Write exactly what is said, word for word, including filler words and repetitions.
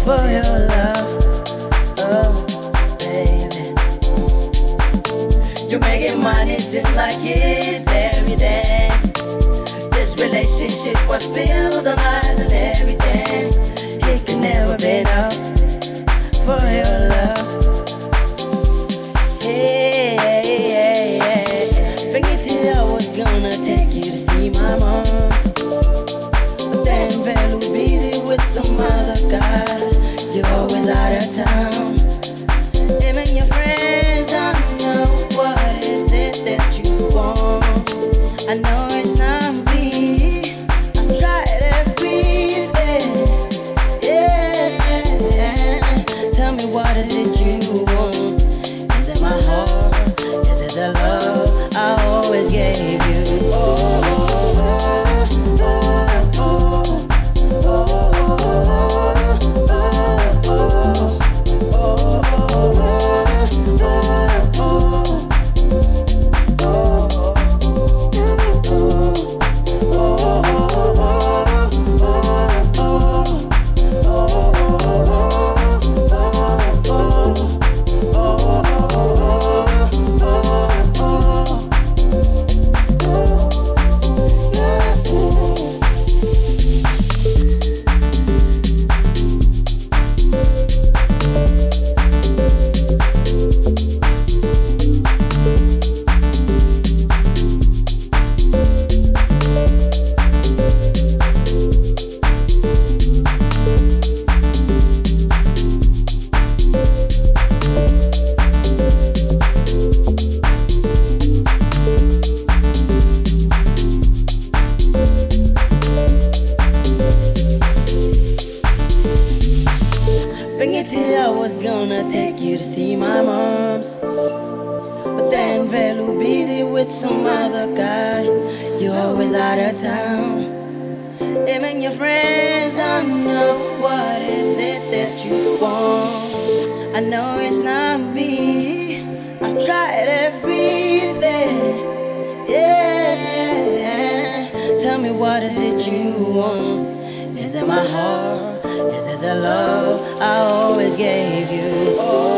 for your love. Oh, baby, you're making money seem like it's everything. This relationship was built on lies and everything. It can never be enough for your love. Yeah, yeah, yeah. Bring it till I was gonna take you to see my moms, but then Velu busy with some other guy. You're always out of town. Even your friends don't know what is it that you want. I know it's not me. I've tried everything. Yeah. Tell me, what is it you want? Is it my heart? Is it the love I always gave you? Oh, bring it till I was gonna take you to see my moms, but then Velu busy with some other guy. You're always out of town. Even your friends don't know what is it that you want. I know it's not me. I've tried everything. Yeah. Tell me, what is it you want? Is it my heart? Is it the love I always gave you? Oh.